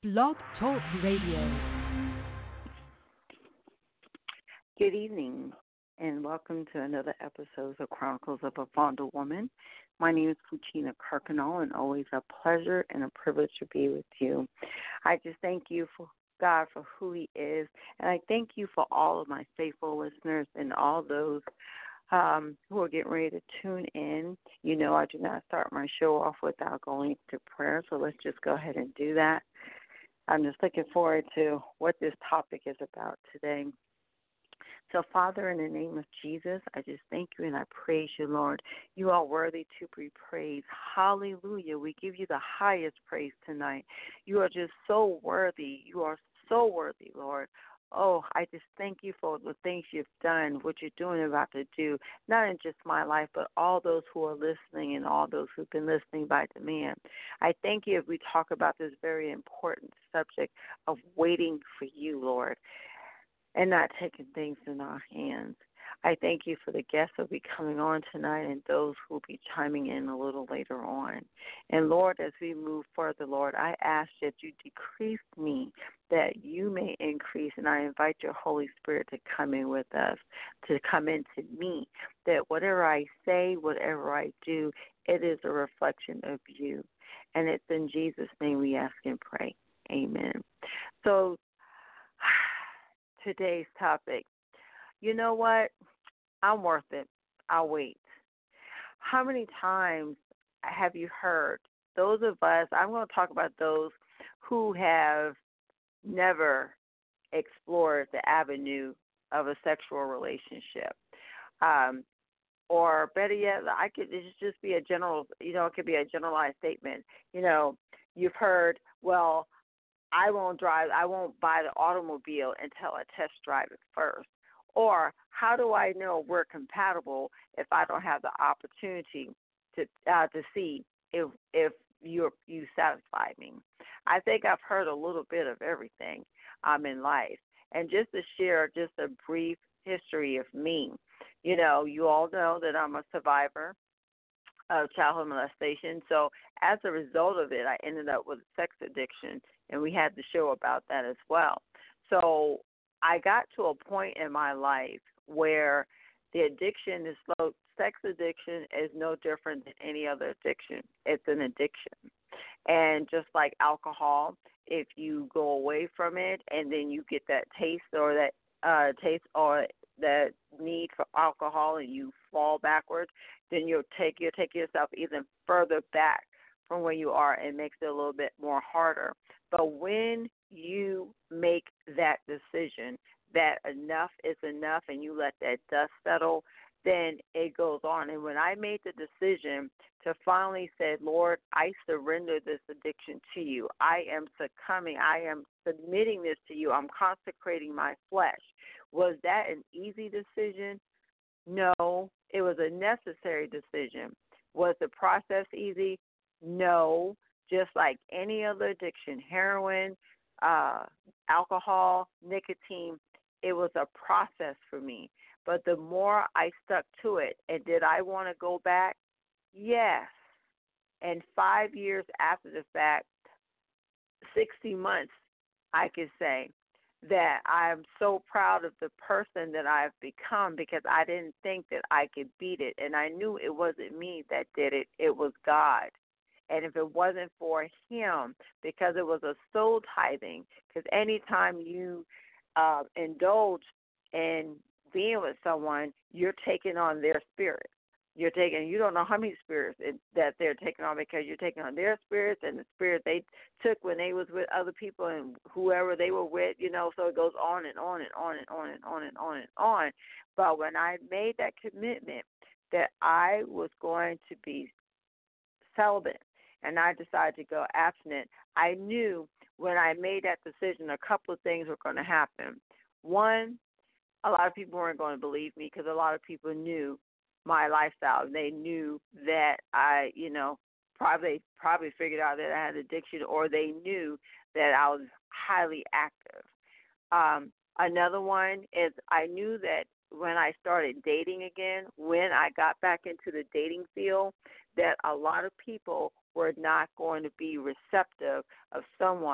Blog Talk Radio. Good evening, and welcome to another episode of Chronicles of a Fondled Woman. My name is Puccina Kirkconnell, and always a pleasure and a privilege to be with you. I just thank you for God for who He is, and I thank you for all of my faithful listeners and all those who are getting ready to tune in. You know, I do not start my show off without going to prayer, so let's just go ahead and do that. I'm just looking forward to what this topic is about today. So, Father, in the name of Jesus, I just thank you and I praise you, Lord. You are worthy to be praised. Hallelujah. We give you the highest praise tonight. You are just so worthy. You are so worthy, Lord. Oh, I just thank you for the things you've done, what you're doing and about to do, not in just my life, but all those who are listening and all those who've been listening by demand. I thank you as we talk about this very important subject of waiting for you, Lord, and not taking things in our hands. I thank you for the guests that will be coming on tonight and those who will be chiming in a little later on. And, Lord, as we move further, Lord, I ask that you decrease me, that you may increase, and I invite your Holy Spirit to come in with us, to come into me, that whatever I say, whatever I do, it is a reflection of you. And it's in Jesus' name we ask and pray. Amen. So, today's topic. You know what? I'm worth it. I'll wait. How many times have you heard those of us, I'm going to talk about those who have never explored the avenue of a sexual relationship. Or better yet, it should just be a general, it could be a generalized statement. You've heard, well, I won't buy the automobile until I test drive it first. Or how do I know we're compatible if I don't have the opportunity to see if you satisfy me? I think I've heard a little bit of everything in life. And just to share just a brief history of me, you all know that I'm a survivor of childhood molestation. So as a result of it, I ended up with sex addiction, and we had the show about that as well. So I got to a point in my life where the addiction is slow. Sex addiction is no different than any other addiction. It's an addiction. And just like alcohol, if you go away from it and then you get that taste or that need for alcohol and you fall backwards, then you'll take yourself even further back from where you are and makes it a little bit more harder. But when you make that decision that enough is enough and you let that dust settle, then it goes on. And when I made the decision to finally say, Lord, I surrender this addiction to you. I am succumbing. I am submitting this to you. I'm consecrating my flesh. Was that an easy decision? No, it was a necessary decision. Was the process easy? No. Just like any other addiction, heroin, alcohol, nicotine, it was a process for me. But the more I stuck to it, and did I want to go back? Yes. And 5 years after the fact, 60 months, I could say that I'm so proud of the person that I've become because I didn't think that I could beat it. And I knew it wasn't me that did it. It was God. And if it wasn't for him, because it was a soul tithing, because anytime you indulge in being with someone, you're taking on their spirit. You don't know how many spirits that they're taking on because you're taking on their spirits and the spirit they took when they was with other people and whoever they were with, so it goes on and on and on and on and on and on and on. But when I made that commitment that I was going to be celibate and I decided to go abstinent, I knew when I made that decision a couple of things were going to happen. One, a lot of people weren't going to believe me because a lot of people knew my lifestyle. They knew that I, probably figured out that I had addiction, or they knew that I was highly active. Another one is I knew that when I started dating again, when I got back into the dating field, that a lot of people were not going to be receptive of someone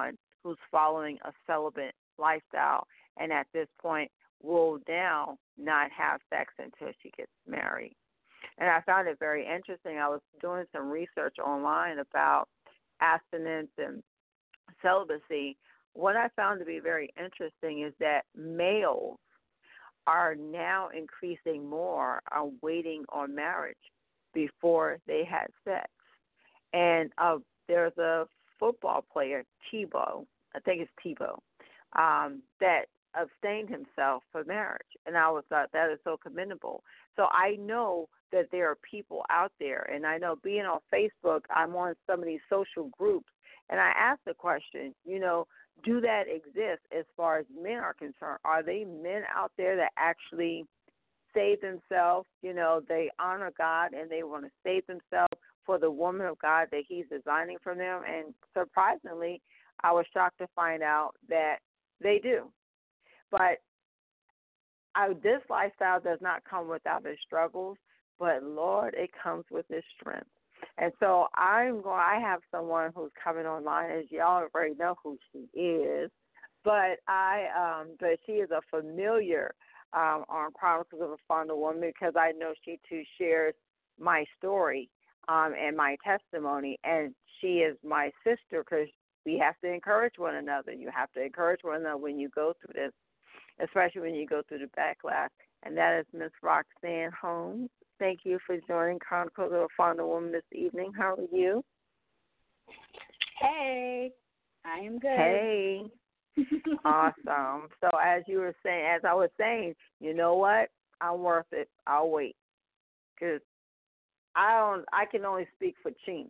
who's following a celibate lifestyle and at this point will now not have sex until she gets married. And I found it very interesting. I was doing some research online about abstinence and celibacy. What I found to be very interesting is that males are now increasing more on waiting on marriage before they had sex. And there's a football player, Tebow, I think it's Tebow, that abstained himself for marriage. And I thought that is so commendable. So I know that there are people out there, and I know being on Facebook, I'm on some of these social groups, and I ask the question, do that exist as far as men are concerned? Are they men out there that actually save themselves? They honor God and they want to save themselves for the woman of God that he's designing for them. And surprisingly, I was shocked to find out that they do. But this lifestyle does not come without its struggles, but Lord, it comes with its strength. And so I have someone who's coming online, as y'all already know who she is, but she is a familiar on Chronicles of a Fondle Woman because I know she too shares my story and my testimony, and she is my sister because we have to encourage one another. You have to encourage one another when you go through this, especially when you go through the backlash, and that is Miss Roxanne Holmes. Thank you for joining Chronicles of a Fondle Woman this evening. How are you? Hey, I am good. Hey. Awesome. So as I was saying, you know what? I'm worth it. I'll wait. Because I can only speak for Chyna.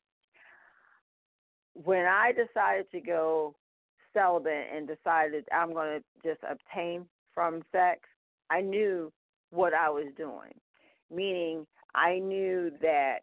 When I decided to go celibate and decided I'm going to just abstain from sex, I knew what I was doing. Meaning I knew that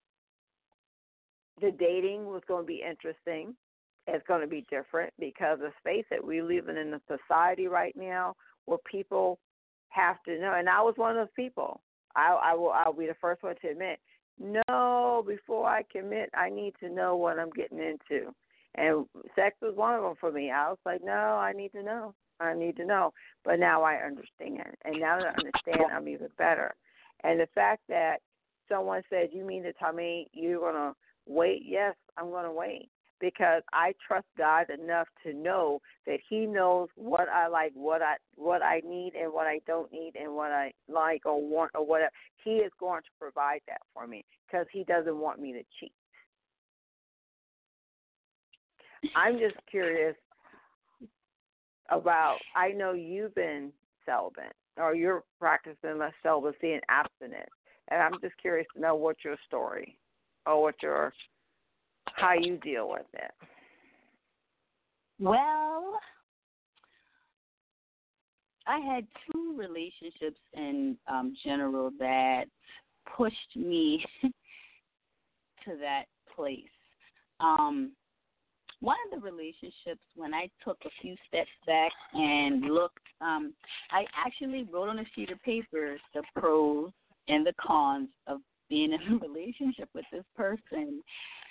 the dating was going to be interesting. It's going to be different because, let's face it, we live in a society right now where people have to know. And I was one of those people. I'll be the first one to admit, no, before I commit, I need to know what I'm getting into. And sex was one of them for me. I was like, no, I need to know. I need to know. But now I understand. And now that I understand, I'm even better. And the fact that someone said, you mean to tell me you're going to wait? Yes, I'm going to wait because I trust God enough to know that he knows what I like, what I need and what I don't need and what I like or want or whatever. He is going to provide that for me because he doesn't want me to cheat. I'm just curious about, I know you've been celibate or you're practicing less celibacy and abstinence, and I'm just curious to know what your story or how you deal with it. Well, I had two relationships in general that pushed me to that place. One of the relationships, when I took a few steps back and looked, I actually wrote on a sheet of paper the pros and the cons of being in a relationship with this person.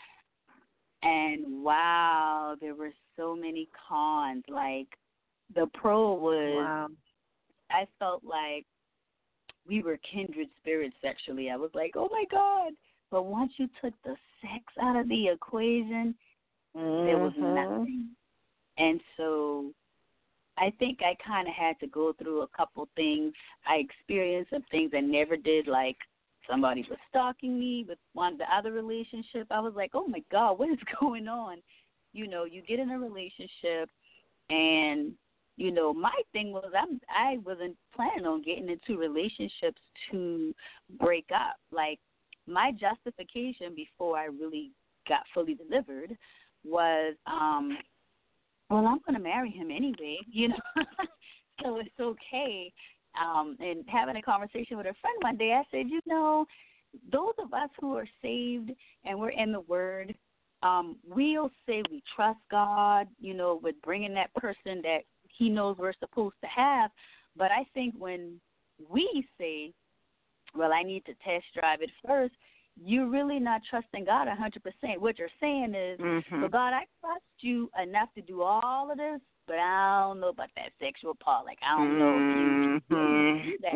And, wow, there were so many cons. Like, the pro was, wow. I felt like we were kindred spirits sexually. I was like, oh, my God. But once you took the sex out of the equation, there was nothing. And so I think I kind of had to go through a couple things. I experienced some things I never did, like somebody was stalking me with one of the other relationship. I was like, oh, my God, what is going on? You know, you get in a relationship and, you know, my thing was I wasn't planning on getting into relationships to break up. Like, my justification before I really got fully delivered was, well, I'm going to marry him anyway, you know, so it's okay. And having a conversation with a friend one day, I said, you know, those of us who are saved and we're in the Word, we'll say we trust God, you know, with bringing that person that he knows we're supposed to have. But I think when we say, well, I need to test drive it first, you're really not trusting God 100%. What you're saying is, well, God, I trust you enough to do all of this, but I don't know about that sexual part. Like, I don't know if you do that.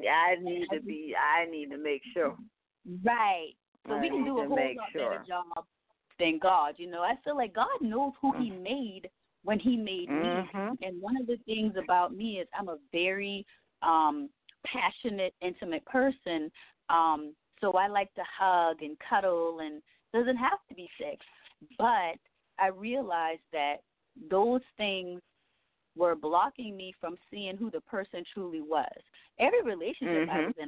I need to make sure. Right. So we can do a whole lot better job than God. You know, I feel like God knows who He made when He made me. And one of the things about me is I'm a very passionate, intimate person. So I like to hug and cuddle, and it doesn't have to be sex. But I realized that those things were blocking me from seeing who the person truly was. Every relationship I was in,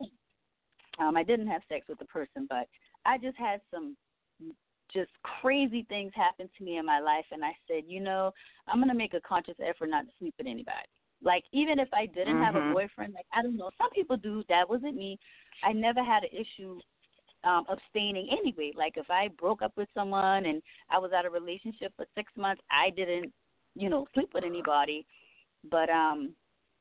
I didn't have sex with the person, but I just had some just crazy things happen to me in my life, and I said, you know, I'm going to make a conscious effort not to sleep with anybody. Like, even if I didn't have a boyfriend, like, I don't know, some people do. That wasn't me. I never had an issue abstaining anyway. Like, if I broke up with someone and I was out of a relationship for 6 months, I didn't, you know, sleep with anybody. But I'm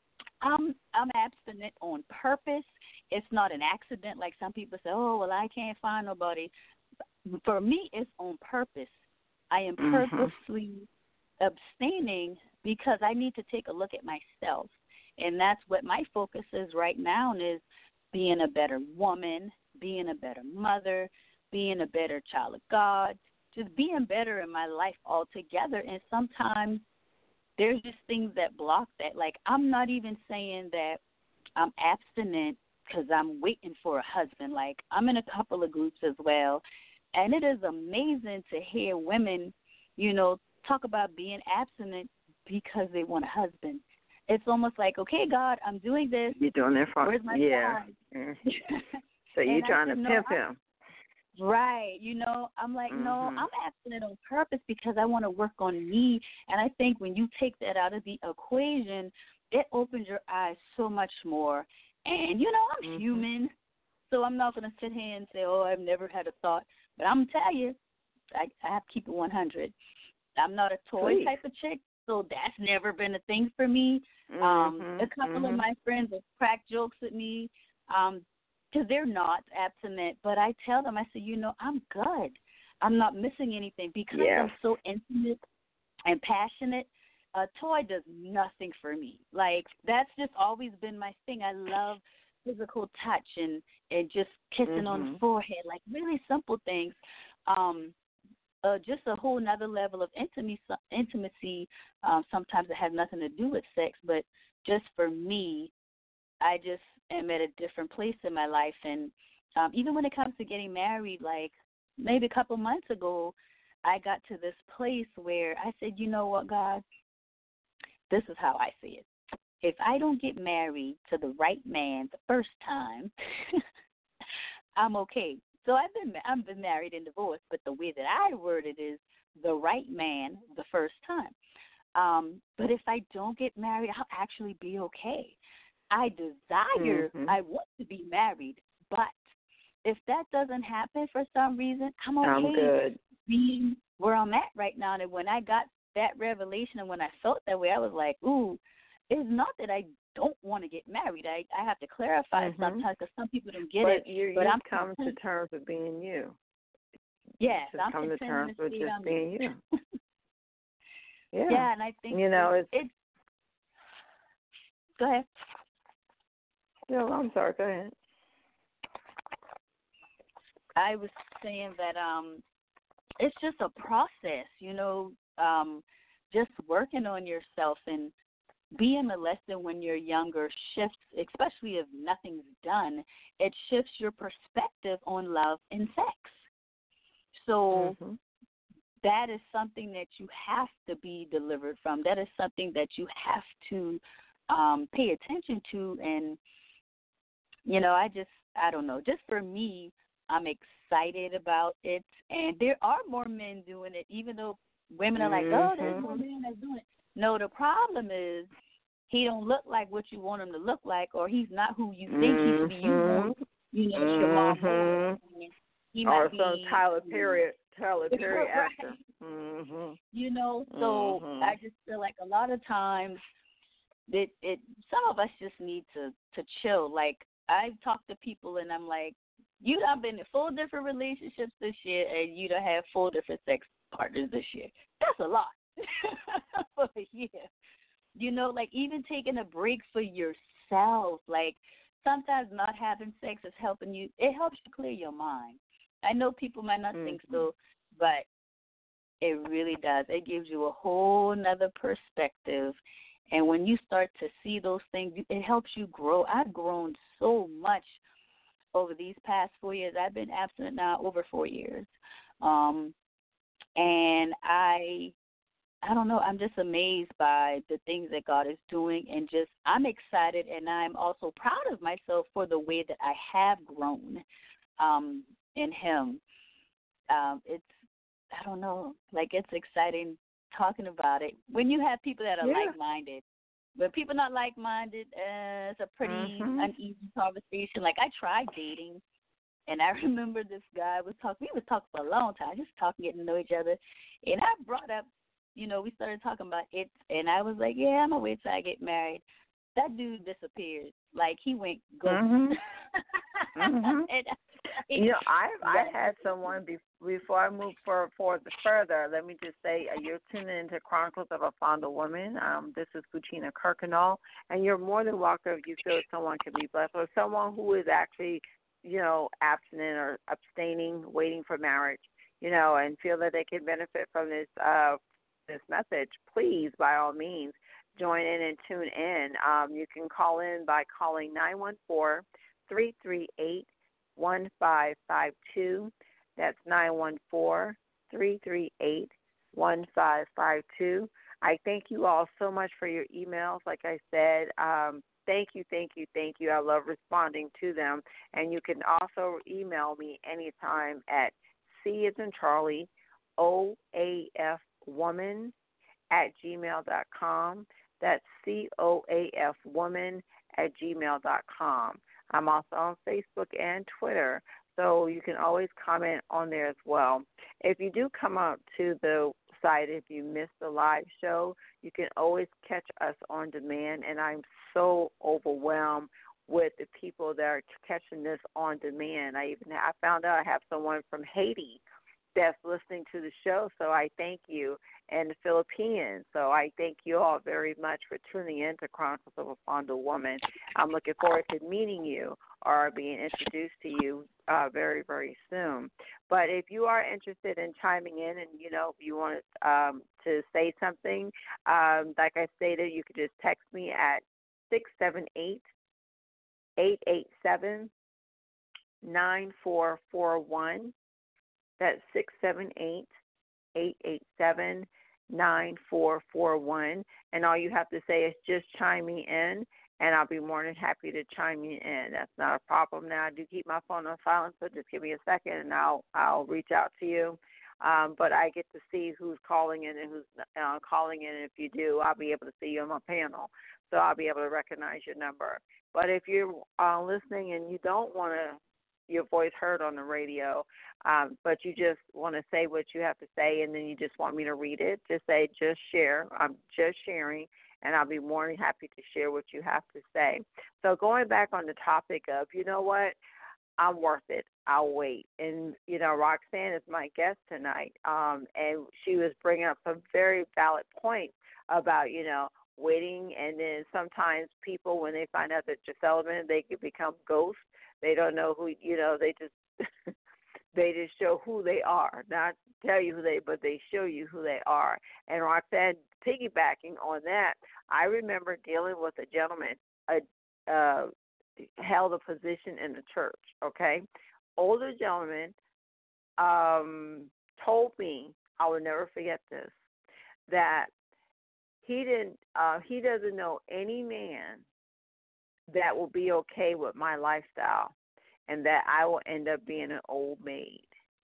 abstinent on purpose. It's not an accident like some people say, oh, well, I can't find nobody. For me, it's on purpose. I am purposely abstaining because I need to take a look at myself. And that's what my focus is right now, is being a better woman, being a better mother, being a better child of God, just being better in my life altogether. And sometimes there's just things that block that. Like, I'm not even saying that I'm abstinent because I'm waiting for a husband. Like, I'm in a couple of groups as well, and it is amazing to hear women, you know, talk about being abstinent because they want a husband. It's almost like, okay, God, I'm doing this. You're doing it for Where's my God? So you're trying to pimp him. Right. You know, I'm like, no, I'm abstinent on purpose because I want to work on me. And I think when you take that out of the equation, it opens your eyes so much more. And, you know, I'm human, so I'm not going to sit here and say, oh, I've never had a thought. But I'm going to tell you, I have to keep it 100. I'm not a toy type of chick, so that's never been a thing for me. A couple of my friends have cracked jokes at me because they're not abstinent. But I tell them, I say, you know, I'm good. I'm not missing anything because I'm so intimate and passionate. A toy does nothing for me. Like, that's just always been my thing. I love physical touch and just kissing on the forehead, like really simple things. Just a whole nother level of intimacy. Sometimes it has nothing to do with sex, but just for me, I just am at a different place in my life. And even when it comes to getting married, like maybe a couple months ago, I got to this place where I said, you know what, God, this is how I see it. If I don't get married to the right man the first time, I'm okay. So I've been married and divorced, but the way that I word it is the right man the first time. But if I don't get married, I'll actually be okay. I desire, I want to be married, but if that doesn't happen for some reason, I'm okay being where I'm at right now. And when I got that revelation and when I felt that way, I was like, ooh, it's not that I don't want to get married. I have to clarify sometimes because some people don't get it. But I'm coming to terms with being you. Yes, I'm coming to terms with just being you. Yeah, and I think you know it's. Go ahead. No, I'm sorry. Go ahead. I was saying that it's just a process, you know, just working on yourself and being molested when you're younger shifts, especially if nothing's done, it shifts your perspective on love and sex. So that is something that you have to be delivered from. That is something that you have to pay attention to. And, you know, I don't know. Just for me, I'm excited about it. And there are more men doing it, even though women are like, oh, there's more men that's doing it. No, the problem is he don't look like what you want him to look like, or he's not who you think he should be. You know, it's your mom. He might be some Tyler Perry actor. You know, so I just feel like a lot of times some of us just need to chill. Like, I've talked to people and I'm like, you done been in 4 different relationships this year and you done had 4 different sex partners this year. that's a lot for a year. Like even taking a break for yourself, like sometimes not having sex is helping you. It helps you clear your mind. I know people might not think so, but it really does. It gives you a whole nother perspective. And when you start to see those things, it helps you grow. I've grown so much over these past 4 years. I've been abstinent now over 4 years. And I don't know, I'm just amazed by the things that God is doing, and I'm excited, and I'm also proud of myself for the way that I have grown in Him. I don't know, like it's exciting talking about it. When you have people that are like-minded, when people not like-minded, it's a pretty uneasy conversation. Like I tried dating, and I remember this guy we was talking for a long time, just talking, getting to know each other, and I brought up, we started talking about it, and I was like, yeah, I'm going to wait till I get married. That dude disappeared. Like, he went ghost. I had someone, before I move further, let me just say, you're tuning into Chronicles of a Fondle Woman. This is Fuchina Kirkconnell, and you're more than welcome if you feel someone can be blessed, or someone who is actually, abstinent or abstaining, waiting for marriage, and feel that they can benefit from this message. Please, by all means, join in and tune in. You can call in by calling 914-338-1552. That's 914-338-1552. I thank you all so much for your emails. Like I said, thank you. I love responding to them. And you can also email me anytime at C as in Charlie, OAFwoman@gmail.com. That's COAFwoman@gmail.com. I'm also on Facebook and Twitter, so you can always comment on there as well. If you do come up to the site, if you missed the live show, you can always catch us on demand, and I'm so overwhelmed with the people that are catching this on demand. I found out I have someone from Haiti that's listening to the show, so I thank you, and the Philippines. So I thank you all very much for tuning in to Chronicles of a Fondle Woman. I'm looking forward to meeting you or being introduced to you very, very soon. But if you are interested in chiming in and, if you want to say something, like I stated, you could just text me at 678-887-9441. That's 678-887-9441. And all you have to say is just chime me in, and I'll be more than happy to chime you in. That's not a problem. Now, I do keep my phone on silent, so just give me a second, and I'll reach out to you. But I get to see who's calling in and who's calling in. And if you do, I'll be able to see you on my panel, so I'll be able to recognize your number. But if you're listening and you don't want your voice heard on the radio, but you just want to say what you have to say, and then you just want me to read it, just say, just share. I'm just sharing, and I'll be more than happy to share what you have to say. So going back on the topic of, you know what, I'm worth it. I'll wait. And, Roxanne is my guest tonight, and she was bringing up some very valid points about, waiting, and then sometimes people, when they find out that you're celibate, they can become ghosts. They don't know who, they just they just show who they are. Not tell you but they show you who they are. And Roxanne, piggybacking on that, I remember dealing with a gentleman, held a position in the church, okay? Older gentleman told me, I will never forget this, that he doesn't know any man that will be okay with my lifestyle, and that I will end up being an old maid.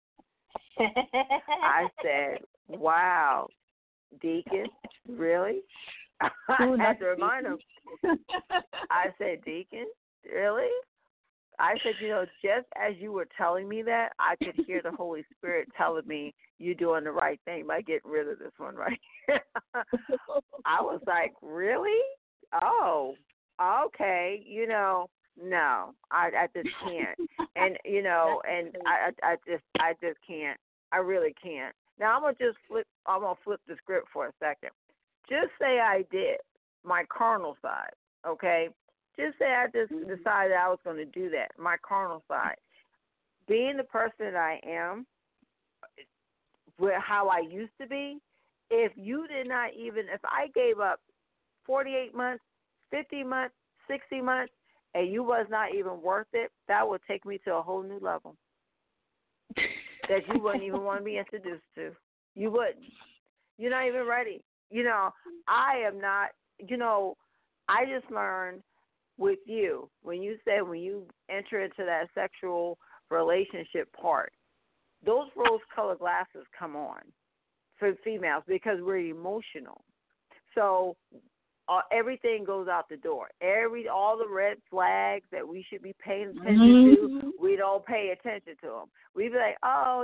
I said, wow, Deacon, really? I had to remind him. I said, Deacon, really? I said, just as you were telling me that, I could hear the Holy Spirit telling me you're doing the right thing by getting rid of this one right here. I was like, really? Oh, okay, no, I just can't. And, and I just can't. I really can't. Now I'm gonna flip the script for a second. Just say I did my carnal side, okay? Just say I just decided I was going to do that, my carnal side. Being the person that I am, with how I used to be, if you did not even, if I gave up 48 months, 50 months, 60 months, and you was not even worth it, that would take me to a whole new level that you wouldn't even want to be introduced to. You wouldn't. You're not even ready. I am not, I just learned with you, when you enter into that sexual relationship part, those rose-colored glasses come on for females because we're emotional. So everything goes out the door. All the red flags that we should be paying attention to, we don't pay attention to them. We be like, oh,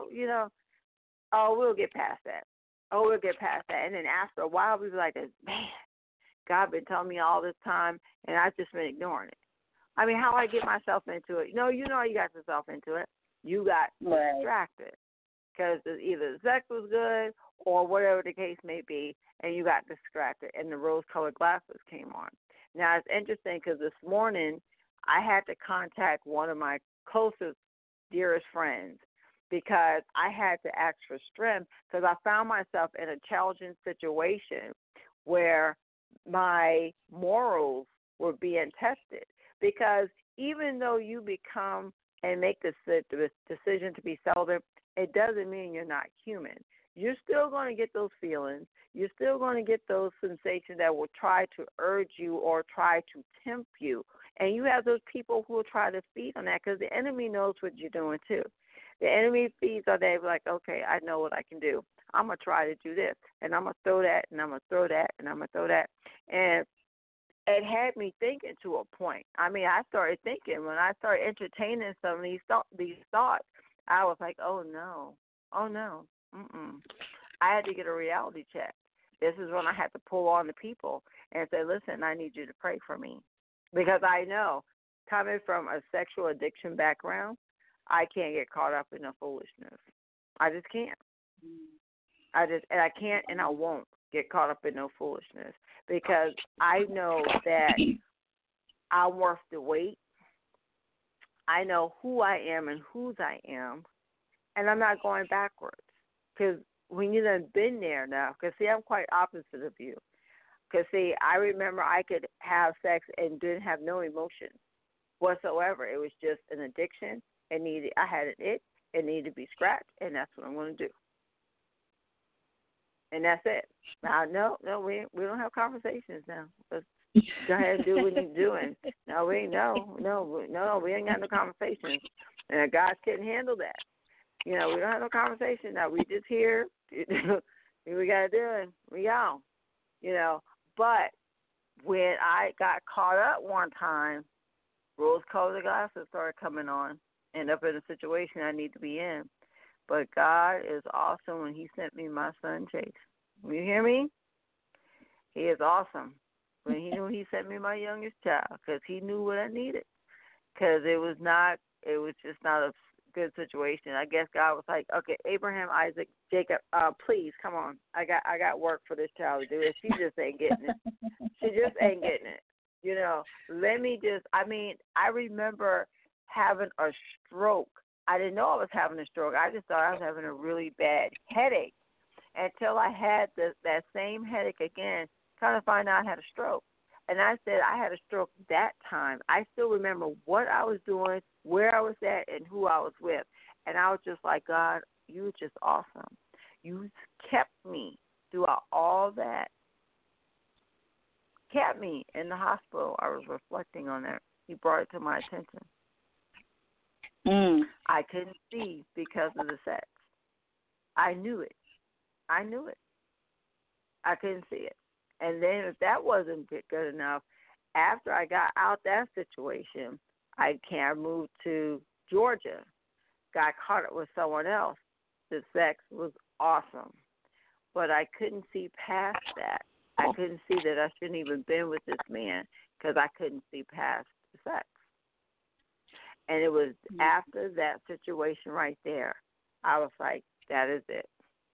we'll get past that. Oh, we'll get past that. And then after a while, we be like, man, God been telling me all this time, and I've just been ignoring it. I mean, how I get myself into it? No, you got yourself into it. You got distracted because either the sex was good or whatever the case may be, and you got distracted, and the rose-colored glasses came on. Now, it's interesting because this morning I had to contact one of my closest, dearest friends because I had to ask for strength because I found myself in a challenging situation where my morals were being tested. Because even though you become and make the decision to be celibate, it doesn't mean you're not human. You're still going to get those feelings. You're still going to get those sensations that will try to urge you or try to tempt you. And you have those people who will try to feed on that because the enemy knows what you're doing too. The enemy feeds on that, like, okay, I know what I can do. I'm going to try to do this, and I'm going to throw that, and I'm going to throw that, and I'm going to throw that. And it had me thinking to a point. I mean, I started thinking, when I started entertaining some of these thoughts, I was like, oh, no. I had to get a reality check. This is when I had to pull on the people and say, listen, I need you to pray for me. Because I know, coming from a sexual addiction background, I can't get caught up in the foolishness. I just can't. I can't and I won't get caught up in no foolishness because I know that I'm worth the wait. I know who I am and whose I am, and I'm not going backwards. Because when you've been there now, because, see, I'm quite opposite of you. Because, see, I remember I could have sex and didn't have no emotion whatsoever. It was just an addiction. I had an itch. It needed to be scratched, and that's what I'm going to do. And that's it. Now, no, we don't have conversations now. Let's go ahead and do what you're doing. No, we ain't got no conversations. And God couldn't handle that. We don't have no conversation now. We just here. We got to do it. We go. But when I got caught up one time, rose-colored glasses started coming on. End up in a situation I need to be in. But God is awesome when he sent me my son, Chase. You hear me? He is awesome. When he sent me my youngest child, because he knew what I needed. Because it was just not a good situation. I guess God was like, okay, Abraham, Isaac, Jacob, please, come on. I got work for this child to do. She just ain't getting it. She just ain't getting it. I remember having a stroke. I didn't know I was having a stroke. I just thought I was having a really bad headache until I had that same headache again, trying to find out I had a stroke. And I said I had a stroke that time. I still remember what I was doing, where I was at, and who I was with. And I was just like, God, you were just awesome. You kept me throughout all that. Kept me in the hospital. I was reflecting on that. He brought it to my attention. I couldn't see because of the sex. I knew it. I couldn't see it. And then if that wasn't good enough, after I got out that situation, I moved to Georgia, got caught up with someone else. The sex was awesome. But I couldn't see past that. I couldn't see that I shouldn't even been with this man because I couldn't see past the sex. And it was after that situation right there, I was like, that is it.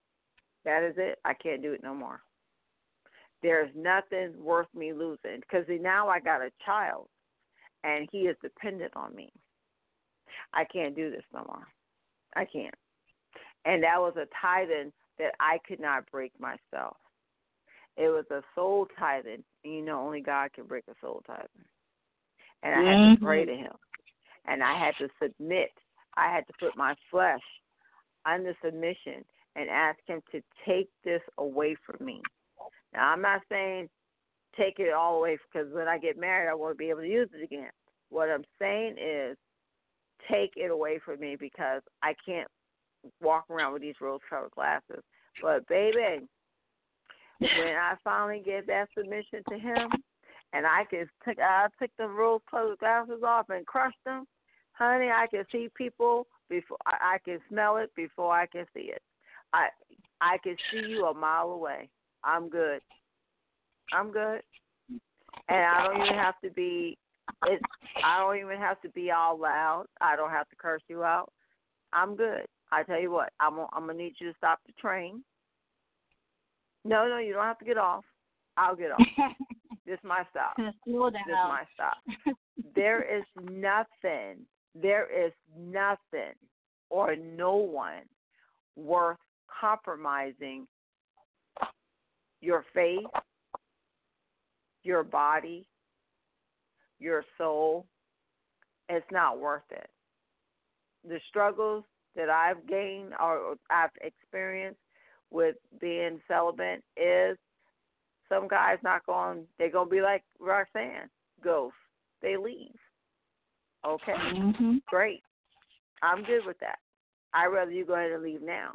That is it. I can't do it no more. There's nothing worth me losing because now I got a child, and he is dependent on me. I can't do this no more. I can't. And that was a tithing that I could not break myself. It was a soul tithing, and only God can break a soul tithing. And I had to pray to him. And I had to submit. I had to put my flesh under submission and ask him to take this away from me. Now, I'm not saying take it all away because when I get married, I won't be able to use it again. What I'm saying is take it away from me because I can't walk around with these rose-colored glasses. But, baby, when I finally get that submission to him and I took the rose-colored glasses off and crushed them, honey, I can see people before I can smell it before I can see it. I can see you a mile away. I'm good. I'm good. And I don't even have to be all loud. I don't have to curse you out. I'm good. I tell you what, I'm gonna need you to stop the train. No, you don't have to get off. I'll get off. This is my stop. Slow down. This is my stop. There is nothing or no one worth compromising your faith, your body, your soul. It's not worth it. The struggles that I've gained or I've experienced with being celibate is some guys they're going to be like Roxanne, ghosts. They leave. Okay, Great. I'm good with that. I'd rather you go ahead and leave now,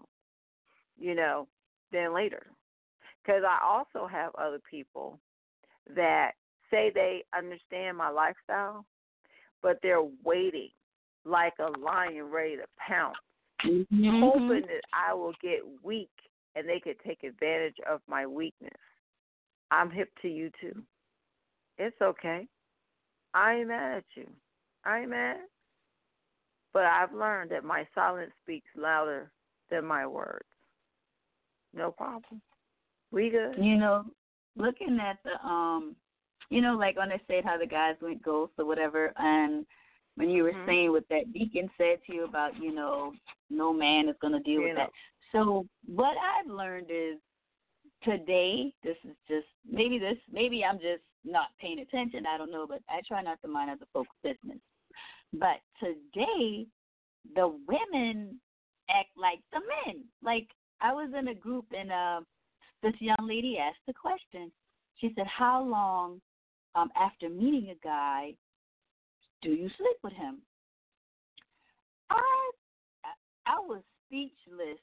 than later. Because I also have other people that say they understand my lifestyle, but they're waiting like a lion ready to pounce, hoping that I will get weak and they could take advantage of my weakness. I'm hip to you too. It's okay. I ain't mad at you. I ain't mad. But I've learned that my silence speaks louder than my words. No problem. We good. Looking at the like when they said how the guys went ghost or whatever, and when you were saying what that deacon said to you about, no man is going to deal with that. So what I've learned is today, this is just maybe I'm just not paying attention. I don't know, but I try not to mind other folks' business. But today, the women act like the men. Like I was in a group and this young lady asked the question. She said, "How long after meeting a guy do you sleep with him?" I was speechless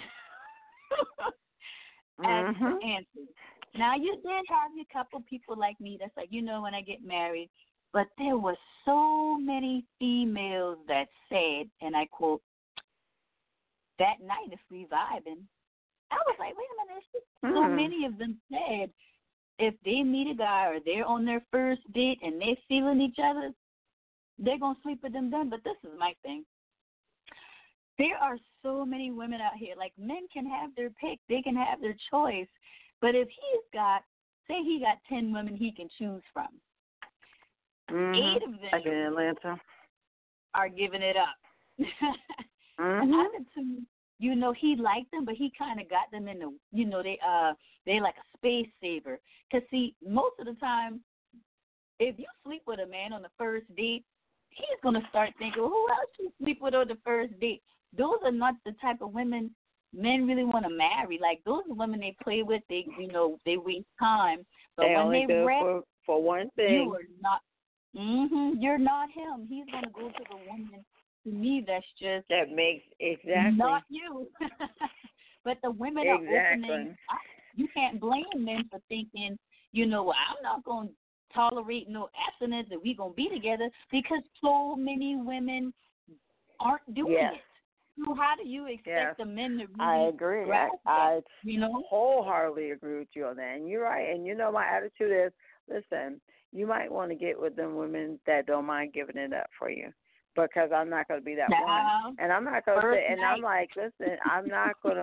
as the answer. Now, you did have a couple people like me that's like, when I get married, but there were so many females that said, and I quote, "That night if we vibing." I was like, wait a minute, so many of them said if they meet a guy or they're on their first date and they're feeling each other, they're going to sleep with them then. But this is my thing. There are so many women out here. Like, men can have their pick. They can have their choice. But if say he got 10 women he can choose from, 8 of them like in Atlanta are giving it up. And other 2, he liked them, but he kind of got them in the, they like a space saver. Because, see, most of the time, if you sleep with a man on the first date, he's going to start thinking, well, who else you sleep with on the first date? Those are not the type of women men really want to marry. Like, those are women they play with, they waste time. But they when only they do rest, for one thing. You are not, you're not him. He's going to go to the woman, to me, that's just that makes exactly not you. But the women are opening. You can't blame men for thinking, I'm not going to tolerate no abstinence and we're going to be together, because so many women aren't doing it. So how do you expect the men to really I agree. I that, wholeheartedly agree with you on that. And you're right. And my attitude is, listen, you might want to get with them women that don't mind giving it up for you, because I'm not going to be that one. And I'm not going to say, and I'm like, listen, I'm not going to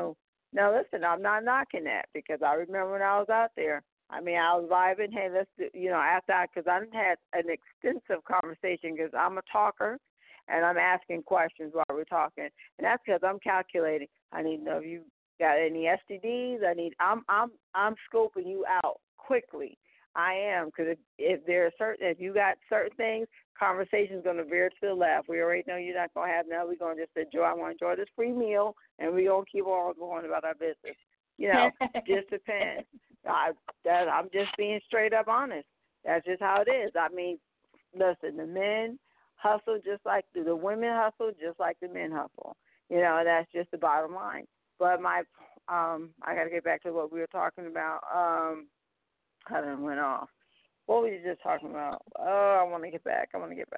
Now, listen, I'm not knocking that because I remember when I was out there. I mean, I was vibing. Hey, let's do, after because I didn't had an extensive conversation because I'm a talker and I'm asking questions while we're talking, and that's because I'm calculating. I need to know if you got any STDs. I'm scoping you out quickly. I am because if you got certain things, conversation's going to veer to the left. We already know you're not going to have none. We're going to just enjoy. I want to enjoy this free meal, and we're going to keep on going about our business. Just depends. I'm just being straight up honest. That's just how it is. I mean, listen, the men hustle just like the women hustle, just like the men hustle. That's just the bottom line. But I got to get back to what we were talking about. I done went off. What were you just talking about? Oh, I want to get back.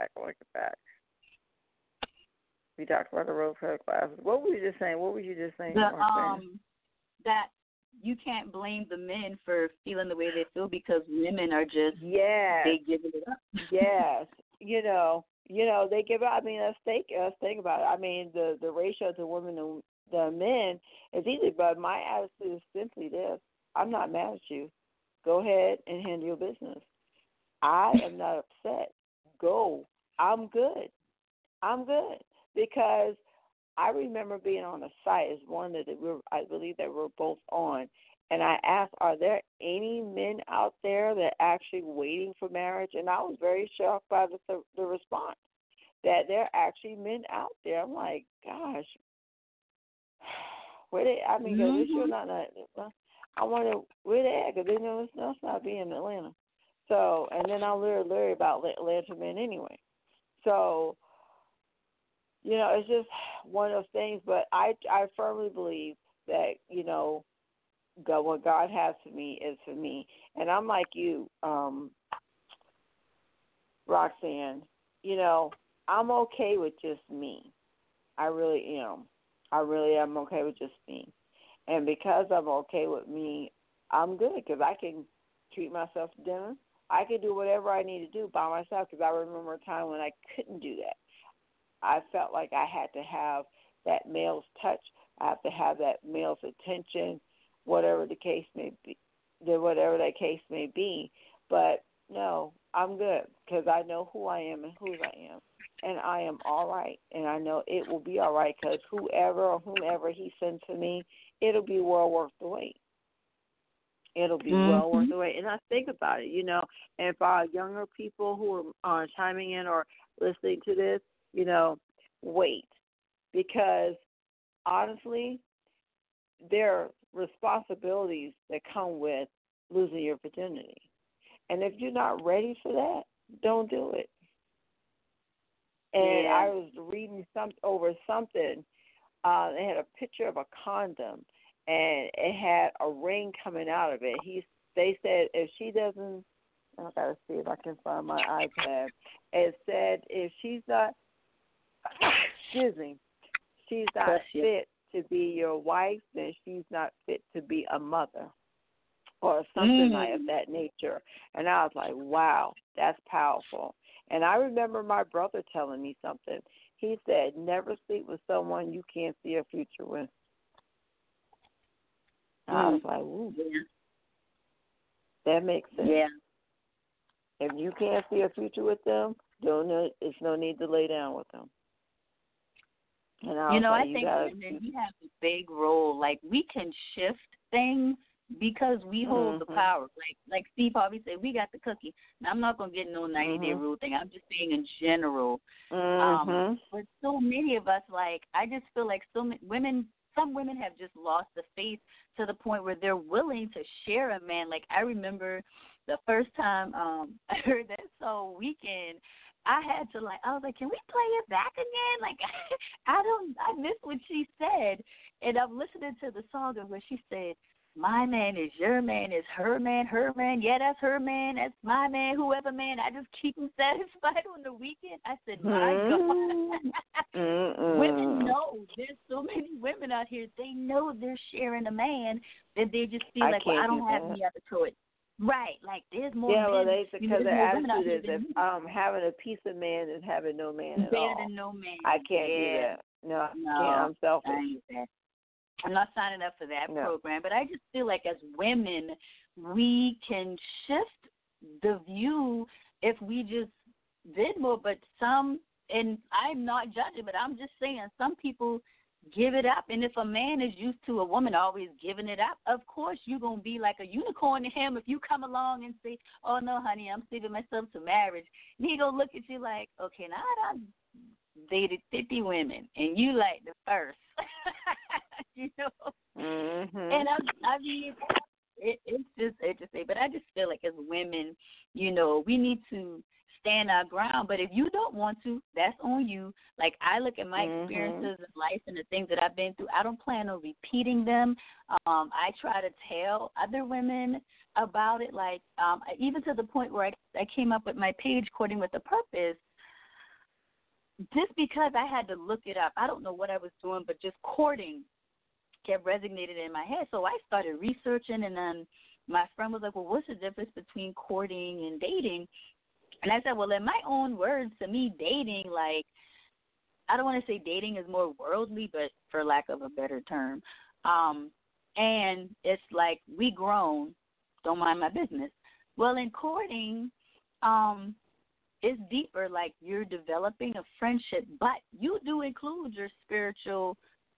We talked about the road code classes. What were you just saying? That you can't blame the men for feeling the way they feel because women are just they give it up. Yes, they give up. I mean, let's think about it. I mean, the ratio to women to the men is easy, but my attitude is simply this: I'm not mad at you. Go ahead and handle your business. I am not upset. Go. I'm good. Because I remember being on a site as one that I believe that we're both on, and I asked, are there any men out there that are actually waiting for marriage? And I was very shocked by the response that there are actually men out there. I'm like, gosh, where they? I mean, mm-hmm. Sure not. I wonder where they at because they know it's not being in Atlanta. So, and then I learned about Atlanta men anyway. So, it's just one of those things. But I firmly believe that, what God has for me is for me. And I'm like you, Roxanne, I'm okay with just me. I really am. I really am okay with just me. And because I'm okay with me, I'm good because I can treat myself to dinner. I can do whatever I need to do by myself because I remember a time when I couldn't do that. I felt like I had to have that male's touch. I have to have that male's attention, whatever the case may be. But no, I'm good because I know who I am and whose I am. And I am all right. And I know it will be all right because whomever he sends to me, it'll be well worth the wait. It'll be well worth the wait. And I think about it, and for our younger people who are chiming in or listening to this, wait. Because honestly, there are responsibilities that come with losing your virginity. And if you're not ready for that, don't do it. And I was reading something. They had a picture of a condom, and it had a ring coming out of it. They said if she doesn't, I gotta see if I can find my iPad. It said if she's not, she's not fit to be your wife, then she's not fit to be a mother, or something like that nature. And I was like, wow, that's powerful. And I remember my brother telling me something. He said, never sleep with someone you can't see a future with. I was like, ooh, that makes sense. Yeah. If you can't see a future with them, it's no need to lay down with them. And I think women, we have a big role. Like, we can shift things because we hold the power. Like Steve Harvey said, we got the cookie. Now, I'm not going to get no 90-day rule thing. I'm just saying in general. But so many of us, I just feel like some women have just lost the faith to the point where they're willing to share a man. Like, I remember the first time I heard that song, Weekend, I had to I was like, can we play it back again? I missed what she said. And I'm listening to the song where she said, my man is your man, is her man, yeah, that's her man, that's my man, whoever man, I just keep him satisfied on the weekend. I said, my God. Women know, there's so many women out here, they know they're sharing a man that they just feel like, well, I don't have any other choice. Right, there's more men. Yeah, well, because their attitude is having a piece of man and having no man at all. Better than no man. I can't do that. No, I can't. I'm selfish. I'm not signing up for that No. program, but I just feel like as women, we can shift the view if we just did more. But some, and I'm not judging, but I'm just saying some people give it up. And if a man is used to a woman always giving it up, of course you're going to be like a unicorn to him if you come along and say, oh, no, honey, I'm saving myself to marriage. And he going to look at you like, okay, now I've dated 50 women, and you like the first. You know? Mm-hmm. And I mean, it's just interesting. But I just feel like as women, you know, we need to stand our ground. But if you don't want to, that's on you. Like, I look at my experiences in life and the things that I've been through. I don't plan on repeating them. I try to tell other women about it. Like, even to the point where I came up with my page, Courting with a Purpose, just because I had to look it up. I don't know what I was doing, but just courting kept resonated in my head. So I started researching, and then my friend was like, well, what's the difference between courting and dating? And I said, well, in my own words, to me, dating, like, I don't want to say dating is more worldly, but for lack of a better term. And it's like, we grown, don't mind my business. Well, in courting, it's deeper, like you're developing a friendship, but you do include your spiritual,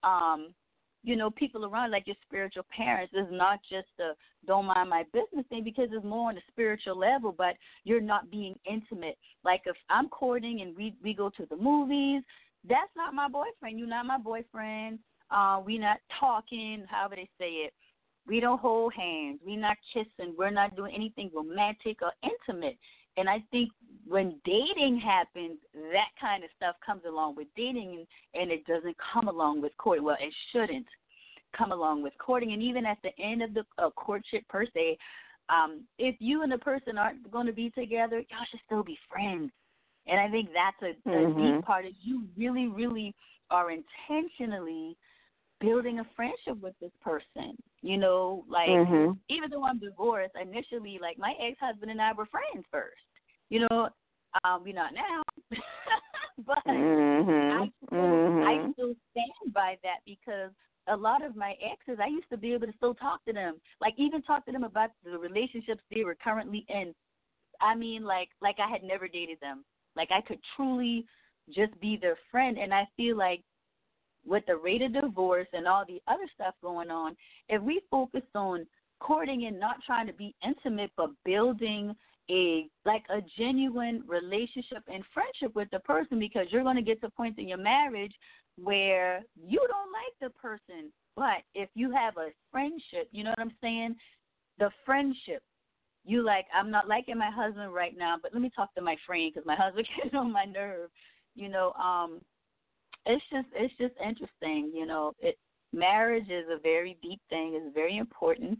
you know, people around, like your spiritual parents. It's not just a don't mind my business thing, because it's more on a spiritual level, but you're not being intimate. Like if I'm courting and we go to the movies, that's not my boyfriend. You're not my boyfriend. We not talking, however they say it. We don't hold hands. We're not kissing. We're not doing anything romantic or intimate. And I think when dating happens, that kind of stuff comes along with dating, and it doesn't come along with courting. Well, it shouldn't come along with courting. And even at the end of the courtship per se, if you and the person aren't going to be together, y'all should still be friends. And I think that's a deep part, is you really, really are intentionally building a friendship with this person. You know, like, even though I'm divorced, initially, like, my ex-husband and I were friends first. You know, we're not now. But I still stand by that, because a lot of my exes, I used to be able to still talk to them. Like, even talk to them about the relationships they were currently in. I mean, like I had never dated them. Like, I could truly just be their friend. And I feel like with the rate of divorce and all the other stuff going on, if we focus on courting and not trying to be intimate, but building a genuine relationship and friendship with the person, because you're going to get to points in your marriage where you don't like the person. But if you have a friendship, you know what I'm saying? The friendship, you like, I'm not liking my husband right now, but let me talk to my friend, because my husband gets on my nerve. You know, it's just interesting. You know, marriage is a very deep thing. It's very important.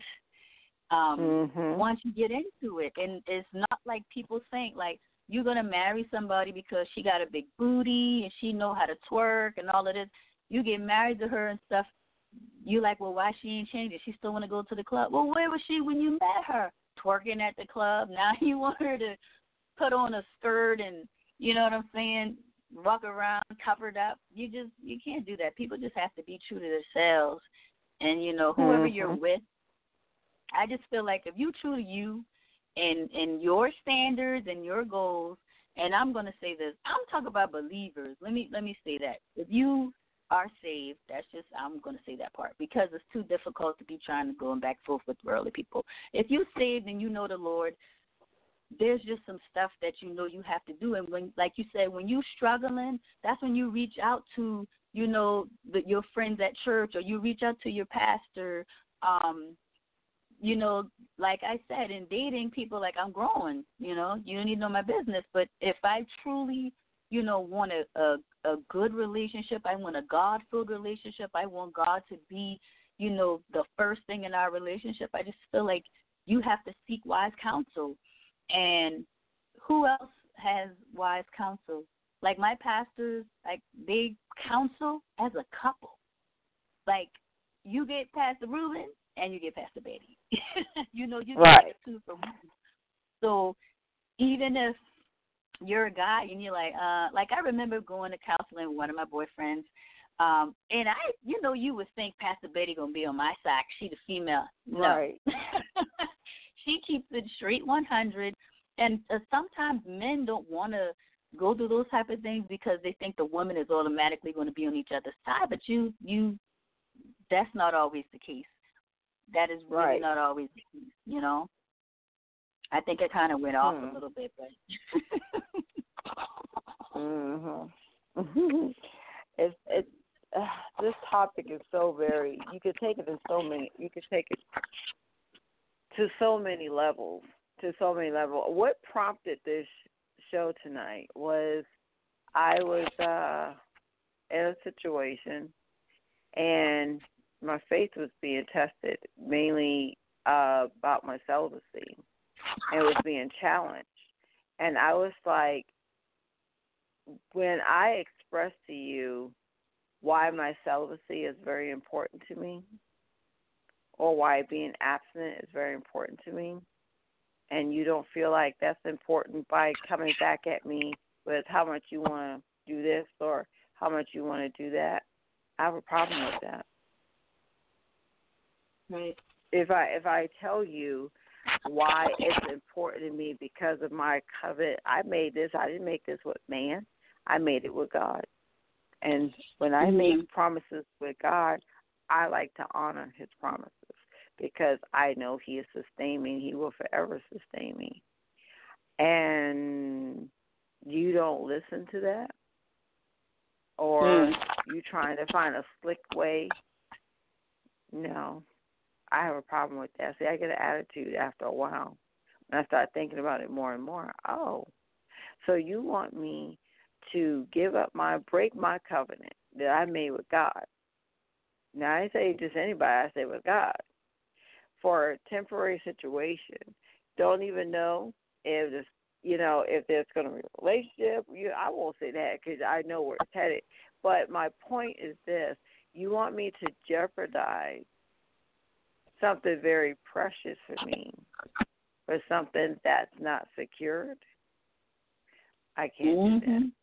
Once you get into it, and it's not like people think, like, you're going to marry somebody because she got a big booty and she know how to twerk and all of this. You get married to her and stuff, you like, well, why she ain't changed? She still want to go to the club. Well, where was she when you met her? Twerking at the club. Now you want her to put on a skirt and, you know what I'm saying, walk around covered up. You can't do that. People just have to be true to themselves. And, you know, whoever you're with, I just feel like if you true to you and your standards and your goals, and I'm going to say this, I'm talking about believers. Let me say that. If you are saved, I'm going to say that part, because it's too difficult to be trying to go back and forth with worldly people. If you're saved and you know the Lord, there's just some stuff that you know you have to do. And when, like you said, when you're struggling, that's when you reach out to, you know, your friends at church, or you reach out to your pastor. You know, like I said, in dating, people like, I'm growing, you know, you don't need to know my business. But if I truly, you know, want a good relationship, I want a God-filled relationship, I want God to be, you know, the first thing in our relationship, I just feel like you have to seek wise counsel. And who else has wise counsel? Like my pastors, like, they counsel as a couple. Like, you get Pastor Reuben and you get Pastor Betty. You know, you get two for one. So even if you're a guy and you're like I remember going to counseling with one of my boyfriends. And you would think Pastor Betty gonna be on my side. She the female. No. Right. She keeps it straight 100. And sometimes men don't want to go through those type of things because they think the woman is automatically going to be on each other's side. But that's not always the case. That is really right. not always the case. I think I kind of went off a little bit, but. It's this topic is so very. You could take it in so many. You could take it to so many levels. What prompted this show tonight was I was in a situation, and my faith was being tested, mainly about my celibacy, and it was being challenged. And I was like, when I expressed to you why my celibacy is very important to me, or why being abstinent is very important to me, and you don't feel like that's important by coming back at me with how much you want to do this or how much you want to do that, I have a problem with that. Right. If I tell you why it's important to me because of my covenant, I didn't make this with man. I made it with God. And when I make promises with God, I like to honor his promises because I know he is sustaining me. He will forever sustain me. And you don't listen to that? Or you trying to find a slick way? No. I have a problem with that. See, I get an attitude after a while. When I start thinking about it more and more. Oh, so you want me to break my covenant that I made with God. Now, I didn't say just anybody, I say with God. For a temporary situation. Don't even know if there's going to be a relationship. I won't say that because I know where it's headed. But my point is this. You want me to jeopardize something very precious for me for something that's not secured? I can't do that.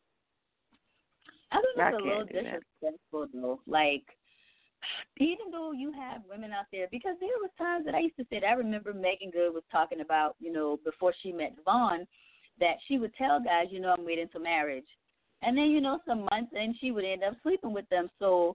I think it's a little disrespectful, though. Like, even though you have women out there, because there was times that I used to say that I remember Megan Good was talking about, before she met Devon, that she would tell guys, I'm waiting for marriage. And then, some months and she would end up sleeping with them. So,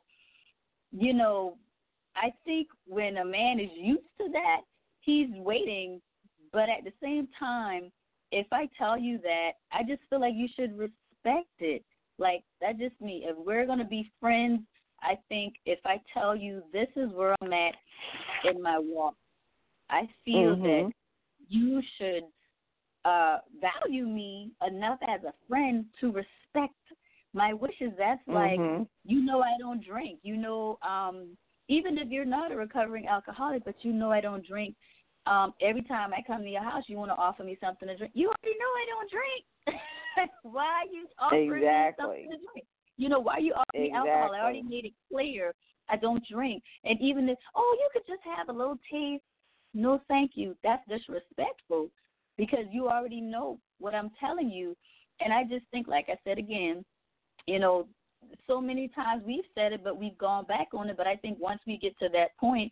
I think when a man is used to that, he's waiting. But at the same time, if I tell you that, I just feel like you should respect it. Like, that's just me. If we're going to be friends, I think if I tell you this is where I'm at in my walk, I feel that you should value me enough as a friend to respect my wishes. That's like, I don't drink. Even if you're not a recovering alcoholic, but I don't drink. Every time I come to your house, you want to offer me something to drink. You already know I don't drink. Why are you offering me something to drink? Why are you offering me alcohol? I already made it clear I don't drink. And even if, you could just have a little taste. No, thank you. That's disrespectful because you already know what I'm telling you. And I just think, like I said again, so many times we've said it, but we've gone back on it. But I think once we get to that point,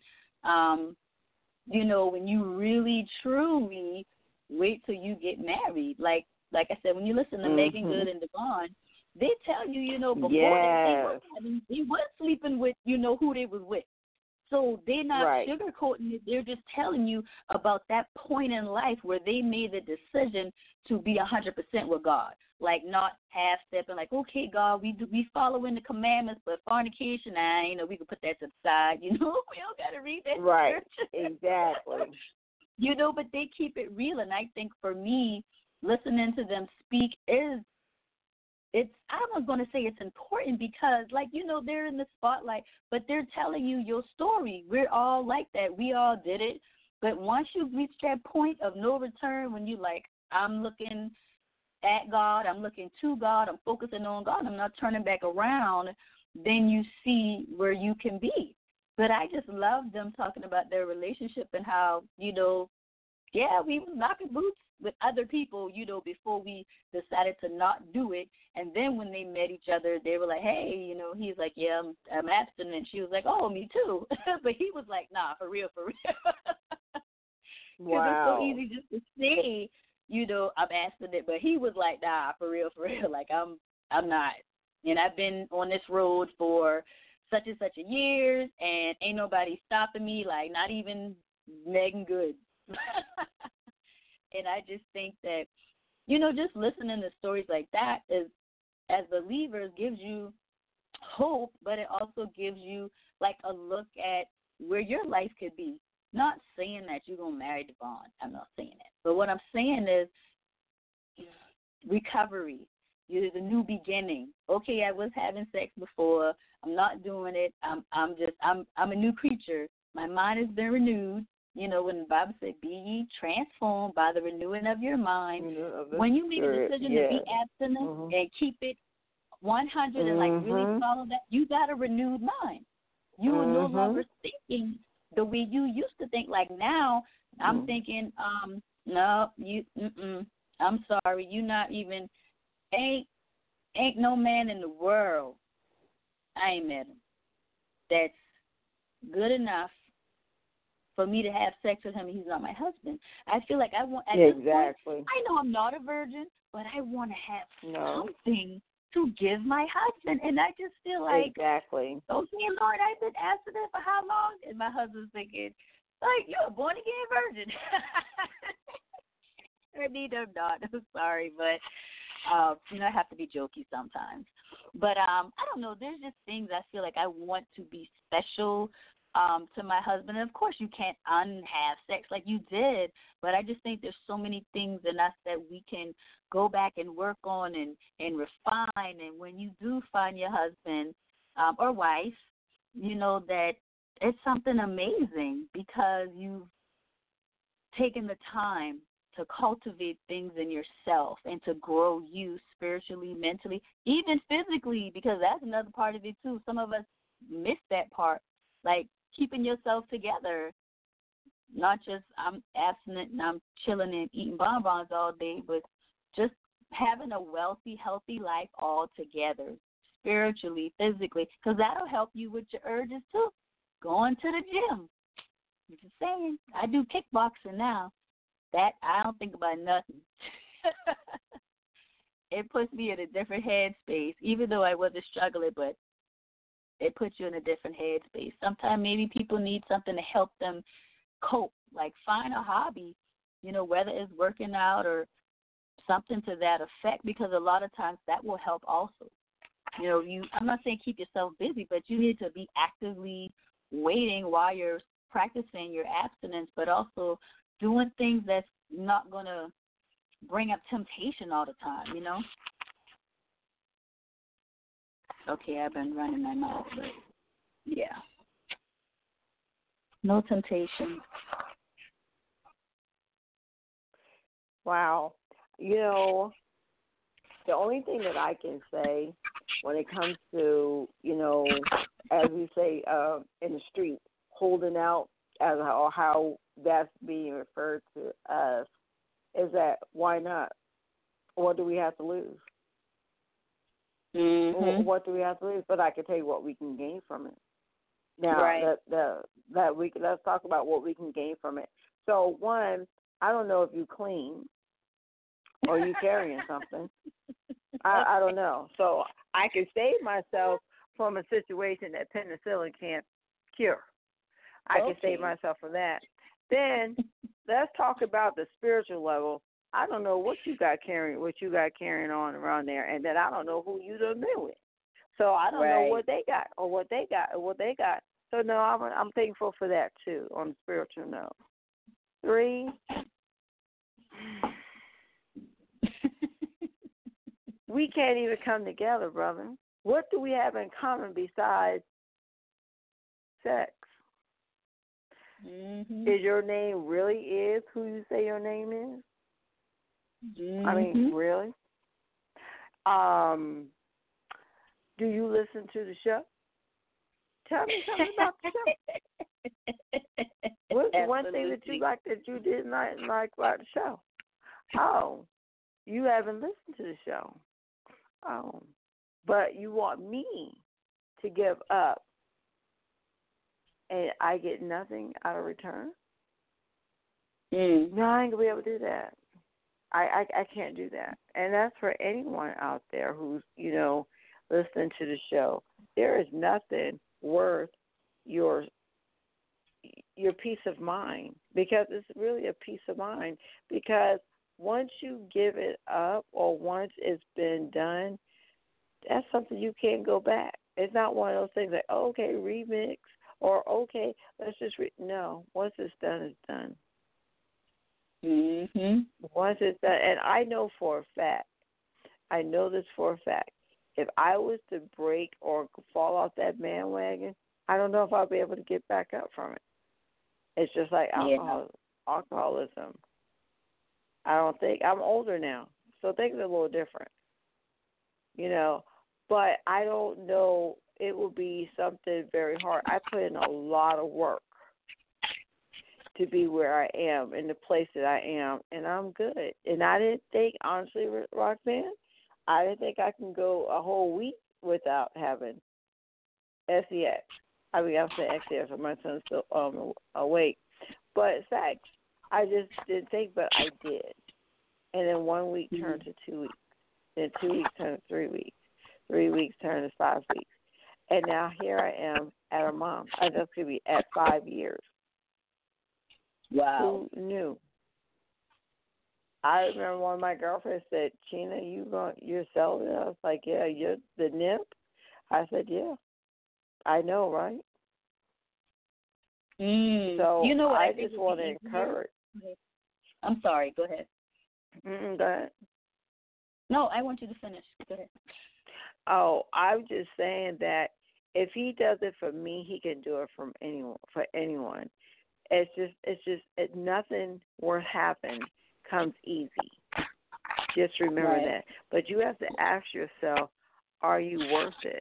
when you really, truly wait till you get married, like I said, when you listen to Megan Good and Devon, they tell you, before they were sleeping with, who they was with. So they're not sugarcoating it. They're just telling you about that point in life where they made the decision to be 100% with God. Like, not half-stepping, like, okay, God, we following the commandments, but fornication, we can put that to the side. We don't got to read that. Right, exactly. But they keep it real. And I think for me, listening to them speak I was going to say it's important because, they're in the spotlight, but they're telling you your story. We're all like that. We all did it. But once you reach that point of no return, when you like, I'm looking at God, I'm looking to God, I'm focusing on God, I'm not turning back around, then you see where you can be. But I just love them talking about their relationship and how, Yeah, we was knocking boots with other people, before we decided to not do it. And then when they met each other, they were like, hey, he's like, yeah, I'm abstinent. She was like, oh, me too. But he was like, nah, for real, for real. Because it's so easy just to say, I'm abstinent. But he was like, nah, for real, for real. Like, I'm not. And I've been on this road for such and such a years, and ain't nobody stopping me, like not even Megan Good. And I just think that, just listening to stories like that is, as believers, gives you hope, but it also gives you like a look at where your life could be. Not saying that you're going to marry Devon. I'm not saying that. But what I'm saying is recovery. The new beginning. Okay, I was having sex before. I'm not doing it. I'm a new creature. My mind has been renewed. When the Bible said, be ye transformed by the renewing of your mind. When you make a decision to be abstinent and keep it 100 and like really follow that, you got a renewed mind. You are no longer thinking the way you used to think. Like now, I'm thinking, no, I'm sorry, you not even, ain't no man in the world, I ain't met him, that's good enough for me to have sex with him and he's not my husband. I feel like I want, at this point, I know I'm not a virgin, but I want to have something to give my husband. And I just feel like, okay, Lord, I've been abstinent for how long? And my husband's thinking, like, you're a born-again virgin. I need them not. I'm sorry, but, I have to be jokey sometimes. But I don't know. There's just things I feel like I want to be special to my husband. And, of course, you can't unhave sex like you did, but I just think there's so many things in us that we can go back and work on and refine. And when you do find your husband or wife, that it's something amazing because you've taken the time to cultivate things in yourself and to grow you spiritually, mentally, even physically, because that's another part of it, too. Some of us miss that part, like keeping yourself together, not just I'm abstinent and I'm chilling and eating bonbons all day, but just having a wealthy, healthy life all together, spiritually, physically, because that'll help you with your urges, too. Going to the gym. I'm just saying, I do kickboxing now. That, I don't think about nothing. It puts me in a different headspace, even though I wasn't struggling, but it puts you in a different headspace. Sometimes maybe people need something to help them cope, like find a hobby, whether it's working out or something to that effect, because a lot of times that will help also. I'm not saying keep yourself busy, but you need to be actively waiting while you're practicing your abstinence, but also doing things that's not going to bring up temptation all the time, Okay, I've been running my mouth, but yeah. No temptation. Wow. The only thing that I can say when it comes to, as we say in the street, holding out, as how that's being referred to us, is that why not? What do we have to lose? Mm-hmm. What do we have to lose? But I can tell you what we can gain from it. Now, let's talk about what we can gain from it. So, one, I don't know if you clean or you carrying something. I don't know. So I can save myself from a situation that penicillin can't cure. I can save myself from that. Then let's talk about the spiritual level. I don't know what you got carrying on around there, and then I don't know who you done been with. So I don't know what they got or what they got. So no, I'm thankful for that too on the spiritual note. 3, we can't even come together, brother. What do we have in common besides sex? Mm-hmm. Is your name really is who you say your name is? Mm-hmm. I mean, really? Do you listen to the show? Tell me something about the show. What's the one thing that Absolutely. you like that you did not like about the show? Oh, you haven't listened to the show. Oh, but you want me to give up, and I get nothing out of return? Mm. No, I ain't gonna be able to do that. I can't do that. And that's for anyone out there who's, listening to the show. There is nothing worth your peace of mind, because it's really a peace of mind, because once you give it up or once it's been done, that's something you can't go back. It's not one of those things like, okay, remix, or okay, let's just no. Once it's done, it's done. Mhm. Once it's done, and I know for a fact, I know this for a fact, if I was to break or fall off that bandwagon, I don't know if I'll be able to get back up from it. It's just like Yeah. alcoholism. I don't think, I'm older now, so things are a little different, But I don't know. It will be something very hard. I put in a lot of work to be where I am, in the place that I am, and I'm good. And I didn't think, honestly, Roxanne, I didn't think I can go a whole week without having sex. I mean, I'm saying XEX, so my son's still awake. But sex, I just didn't think, but I did. And then 1 week turned to 2 weeks. Then 2 weeks turned to 3 weeks. 3 weeks turned to 5 weeks. And now here I am at a mom. I just could be at 5 years. Wow. Who knew? I remember one of my girlfriends said, "Chena, you're celibate?" I was like, "Yeah, you're the nymph." I said, "Yeah, I know, right?" So You know what I I think just would want be to easier? encourage. I'm sorry. Go ahead. Go ahead. No, I want you to finish. Go ahead. Oh, I'm just saying that if he does it for me, he can do it from anyone. For anyone, it's nothing worth having comes easy. Just remember Right. that. But you have to ask yourself, are you worth it?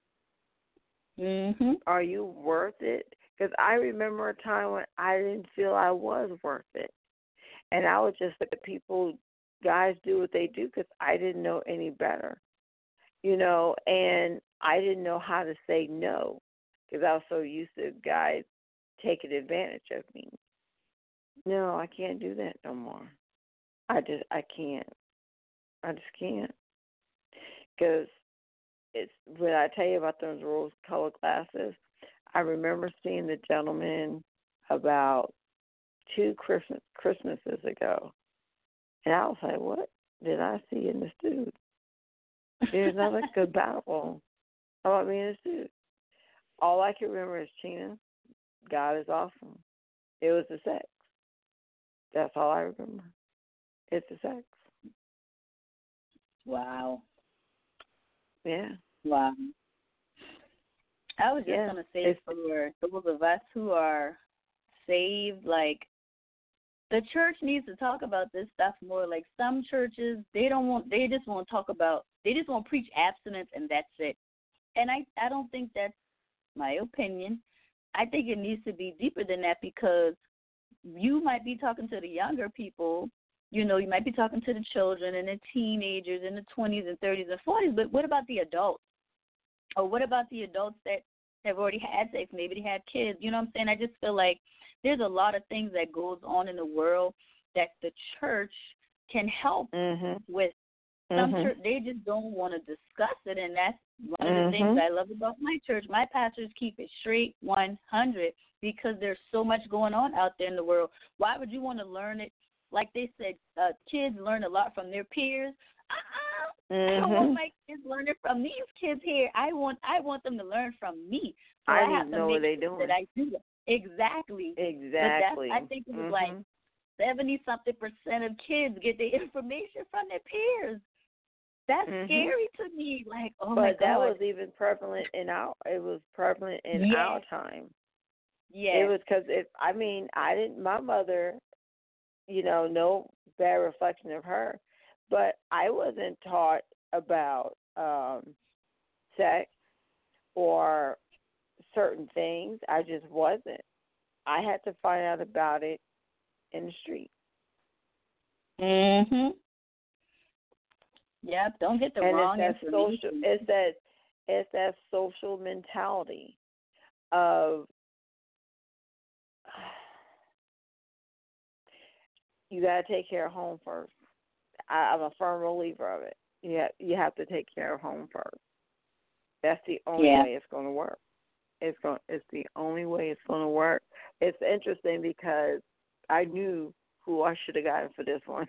Mhm. Are you worth it? Because I remember a time when I didn't feel I was worth it. And I would just let guys do what they do, because I didn't know any better. And I didn't know how to say no, because I was so used to guys taking advantage of me. No, I can't do that no more. I can't. I just can't. Because it's when I tell you about those rose-colored glasses, I remember seeing the gentleman about 2 Christmases ago, and I was like, "What did I see in this dude? There's nothing compatible about me and this dude." All I can remember is, Chena, God is awesome. It was the sex. That's all I remember. It's the sex. Wow. Yeah. Wow. I was just Yeah. gonna say, for those of us who are saved, like, the church needs to talk about this stuff more. Like, some churches, they just want to talk about, they just want to preach abstinence and that's it. And I don't think that's my opinion. I think it needs to be deeper than that, because you might be talking to the younger people, you might be talking to the children and the teenagers in the 20s and 30s and 40s, but what about the adults? Or what about the adults that have already had sex? Maybe they had kids. You know what I'm saying? I just feel like there's a lot of things that goes on in the world that the church can help with. Some church, they just don't want to discuss it, and that's one of the things I love about my church. My pastors keep it straight 100, because there's so much going on out there in the world. Why would you want to learn it? Like they said, kids learn a lot from their peers. I don't want my kids learning from these kids here. I want them to learn from me. So I have to know what make they're sure doing. that I do that. Exactly. Exactly. But I think it was like 70-something% of kids get their information from their peers. That's scary to me. Like, oh my God. But that was even prevalent in our time. Yeah. It was because my mother, no bad reflection of her, but I wasn't taught about sex or certain things. I just wasn't. I had to find out about it in the street. Mhm. Yep. Don't get the And wrong it's that social. information. It's that social mentality of you got to take care of home first. I'm a firm believer of it. You have to take care of home first. That's the only Yeah. way it's going to work. It's the only way it's going to work. It's interesting because I knew who I should have gotten for this one.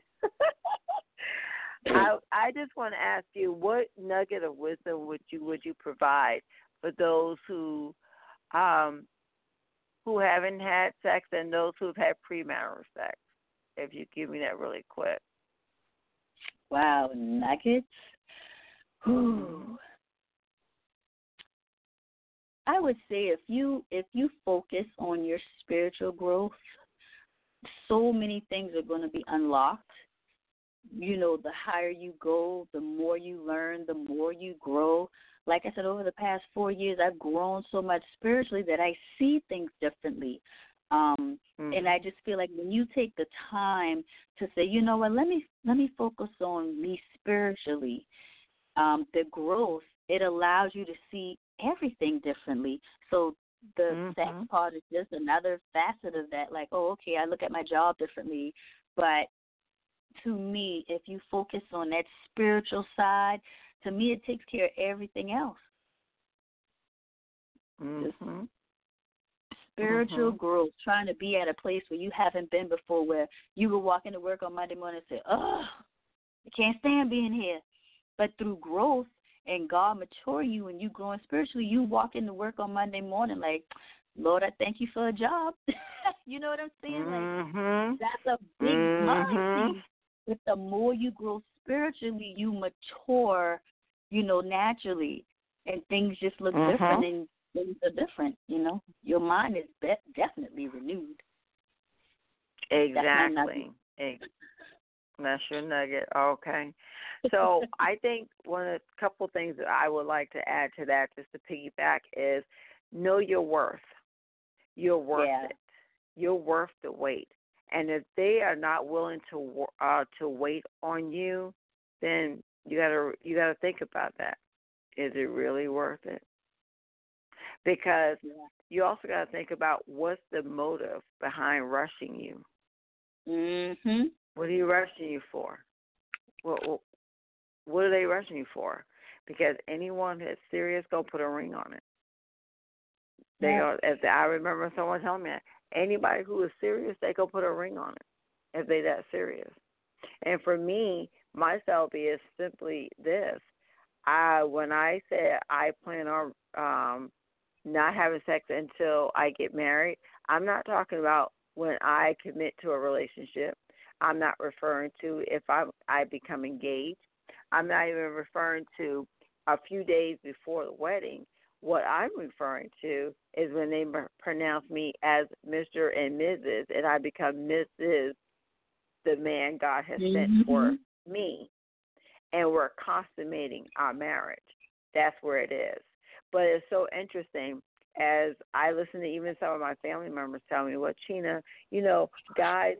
I just want to ask you, what nugget of wisdom would you provide for those who haven't had sex and those who've had premarital sex? If you give me that really quick. Wow, nuggets. Ooh. I would say if you focus on your spiritual growth, so many things are going to be unlocked. You know, the higher you go, the more you learn, the more you grow. Like I said, over the past 4 years, I've grown so much spiritually that I see things differently. And I just feel like when you take the time to say, you know what, let me focus on me spiritually, the growth, it allows you to see everything differently. So the sex part is just another facet of that. Like, oh, okay, I look at my job differently. But to me, if you focus on that spiritual side, to me it takes care of everything else. Spiritual growth, trying to be at a place where you haven't been before, where you will walk into work on Monday morning and say, oh, I can't stand being here. But through growth and God mature you and you growing spiritually, you walk into work on Monday morning like, Lord, I thank you for a job. You know what I'm saying? Like, that's a big mind piece. But the more you grow spiritually, you mature, you know, naturally. And things just look different, and things are different, you know. Your mind is definitely renewed. Exactly. That's your nugget. Okay. So I think a couple things that I would like to add to that, just to piggyback, is know your worth. You're worth it. You're worth the wait. And if they are not willing to wait on you, then you gotta think about that. Is it really worth it? Because you also got to think about what's the motive behind rushing you. What are you rushing you for? What are they rushing you for? Because anyone that's serious, go put a ring on it. I remember someone telling me that. Anybody who is serious, they go put a ring on it if they that serious. And for me, my selfie is simply this. When I said I plan on not having sex until I get married, I'm not talking about when I commit to a relationship. I'm not referring to if I become engaged. I'm not even referring to a few days before the wedding. What I'm referring to is when they pronounce me as Mr. and Mrs., and I become Mrs., the man God has sent for me, and we're consummating our marriage. That's where it is. But it's so interesting as I listen to even some of my family members tell me, well, Chena, you know, guys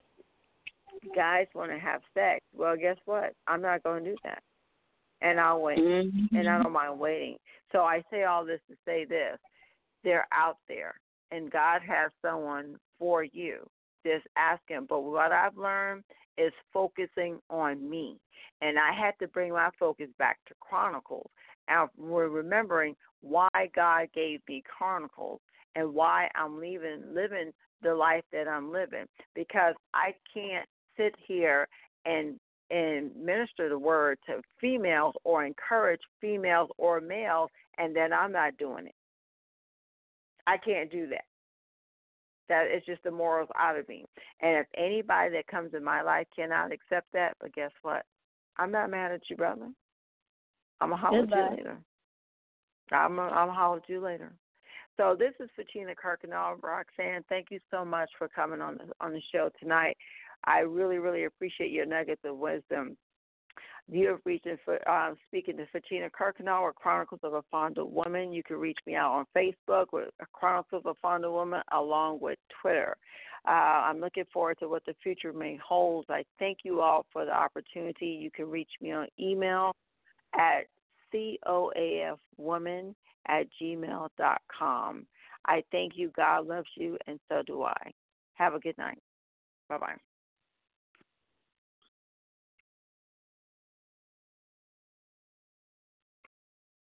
want to have sex. Well, guess what? I'm not going to do that. And I'll wait. And I don't mind waiting. So I say all this to say this. They're out there, and God has someone for you. Just ask him. But what I've learned is focusing on me. And I had to bring my focus back to Chronicles. And we're remembering why God gave me Chronicles and why I'm living the life that I'm living. Because I can't sit here and minister the word to females or encourage females or males, and then I'm not doing it. I can't do that. That is just the morals out of me. And if anybody that comes in my life cannot accept that, but guess what? I'm not mad at you, brother. I'm going to holler at you later. I'm going to holler at you later. So this is Fatina Kirkendall. Roxanne, thank you so much for coming on the show tonight. I really, really appreciate your nuggets of wisdom. You have reached speaking to Fatina Kirkendall with Chronicles of a Fondled Woman. You can reach me out on Facebook with Chronicles of a Fondled Woman along with Twitter. I'm looking forward to what the future may hold. I thank you all for the opportunity. You can reach me on email at coafwoman@gmail.com. I thank you. God loves you, and so do I. Have a good night. Bye-bye.